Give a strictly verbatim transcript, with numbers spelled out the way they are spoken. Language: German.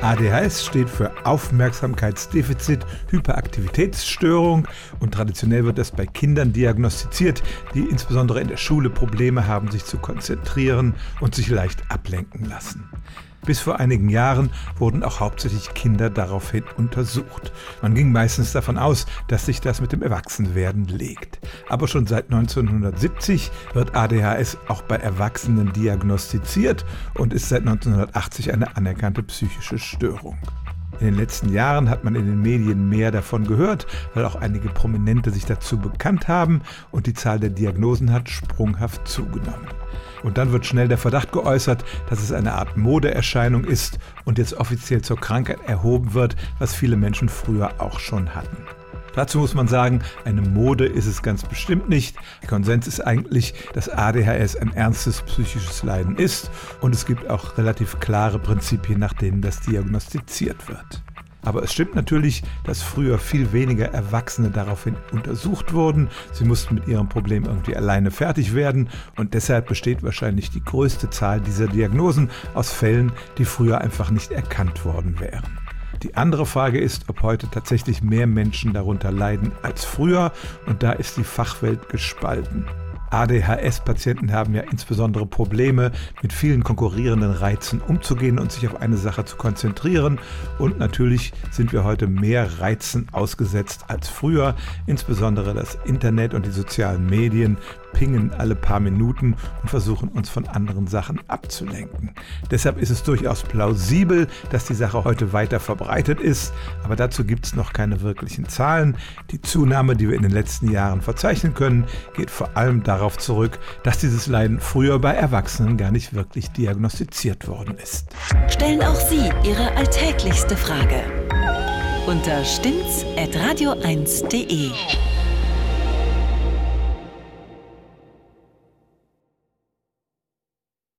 A D H S steht für Aufmerksamkeitsdefizit-Hyperaktivitätsstörung und traditionell wird das bei Kindern diagnostiziert, die insbesondere in der Schule Probleme haben, sich zu konzentrieren und sich leicht ablenken lassen. Bis vor einigen Jahren wurden auch hauptsächlich Kinder daraufhin untersucht. Man ging meistens davon aus, dass sich das mit dem Erwachsenwerden legt. Aber schon seit neunzehnhundertsiebzig wird A D H S auch bei Erwachsenen diagnostiziert und ist seit neunzehnhundertachtzig eine anerkannte psychische Störung. In den letzten Jahren hat man in den Medien mehr davon gehört, weil auch einige Prominente sich dazu bekannt haben und die Zahl der Diagnosen hat sprunghaft zugenommen. Und dann wird schnell der Verdacht geäußert, dass es eine Art Modeerscheinung ist und jetzt offiziell zur Krankheit erhoben wird, was viele Menschen früher auch schon hatten. Dazu muss man sagen, eine Mode ist es ganz bestimmt nicht. Der Konsens ist eigentlich, dass A D H S ein ernstes psychisches Leiden ist und es gibt auch relativ klare Prinzipien, nach denen das diagnostiziert wird. Aber es stimmt natürlich, dass früher viel weniger Erwachsene daraufhin untersucht wurden. Sie mussten mit ihrem Problem irgendwie alleine fertig werden und deshalb besteht wahrscheinlich die größte Zahl dieser Diagnosen aus Fällen, die früher einfach nicht erkannt worden wären. Die andere Frage ist, ob heute tatsächlich mehr Menschen darunter leiden als früher und da ist die Fachwelt gespalten. A D H S-Patienten haben ja insbesondere Probleme, mit vielen konkurrierenden Reizen umzugehen und sich auf eine Sache zu konzentrieren. Und natürlich sind wir heute mehr Reizen ausgesetzt als früher. Insbesondere das Internet und die sozialen Medien pingen alle paar Minuten und versuchen uns von anderen Sachen abzulenken. Deshalb ist es durchaus plausibel, dass die Sache heute weiter verbreitet ist, aber dazu gibt es noch keine wirklichen Zahlen. Die Zunahme, die wir in den letzten Jahren verzeichnen können, geht vor allem darauf zurück, dass dieses Leiden früher bei Erwachsenen gar nicht wirklich diagnostiziert worden ist. Stellen auch Sie Ihre alltäglichste Frage unter stimmt's at radio eins punkt de.